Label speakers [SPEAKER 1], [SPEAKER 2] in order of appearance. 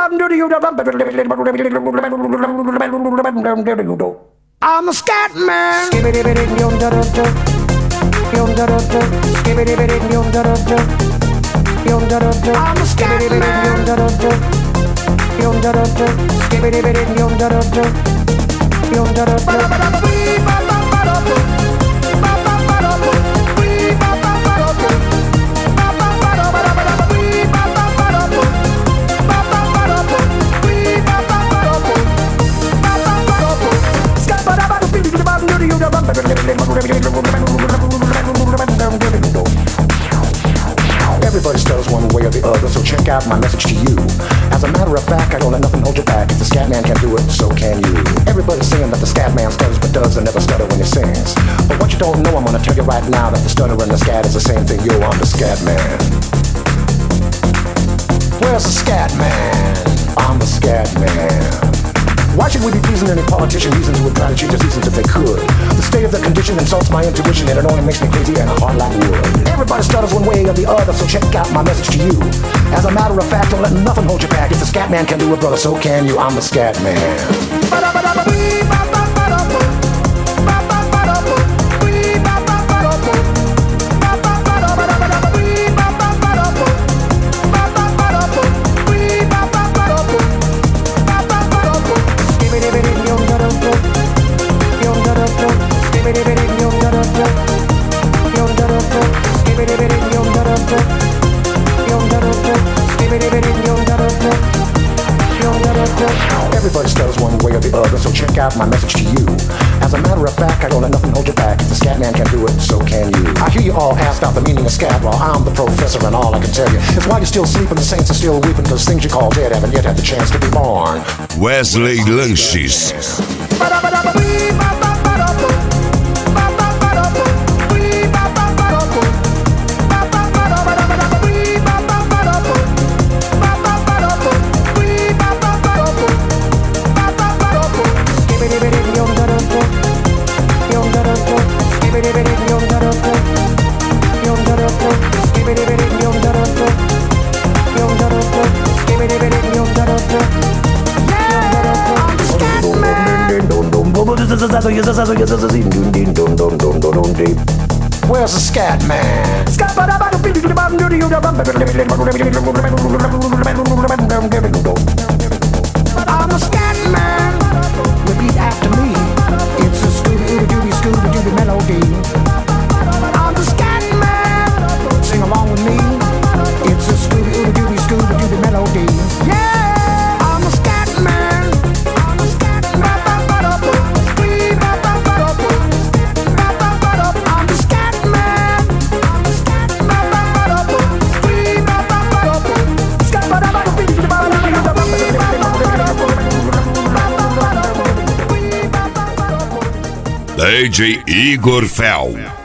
[SPEAKER 1] I'm a scat man. I'm a scat
[SPEAKER 2] Everybody stutters one way or the other, so check out my message to you. As a matter of fact, I don't let nothing hold you back. If the scat man can do it, so can you. Everybody's saying that the scat man stutters but does and never stutter when he sings. But what you don't know, I'm gonna tell you right now, that the stutter and the scat is the same thing. Yo, I'm the scat man. Where's the scat man? I'm the scat man. Why should we be pleasing any politician? Reasons who would try to change the seasons if they could. The state of the condition insults my intuition, and it only makes me crazy and a heart like wood. Everybody stutters one way or the other, so check out my message to you. As a matter of fact, don't let nothing hold you back. If the scat man can do it, brother, so can you. I'm the scat man. Everybody stutters one way or the other, so check out my message to you. As a matter of fact, I don't let nothing hold you back. If the scat man can do it, so can you. I hear you all ask out the meaning of scat. Well, I'm the professor, and all I can tell you is why you're still sleeping, the saints are still weeping, because things you call dead haven't yet had the chance to be born.
[SPEAKER 3] Wesley Lanches.
[SPEAKER 2] Where's the scat man?
[SPEAKER 1] I'm a scat man.
[SPEAKER 2] Repeat after me. It's a Scooby-Dooby melody.
[SPEAKER 1] I'm the scat man.
[SPEAKER 2] Sing along with me. It's a Scooby-Dooby melody.
[SPEAKER 1] Yeah, I'm a scat man. I'm a scat man. I'm the scat man.
[SPEAKER 3] DJ Igor Fel.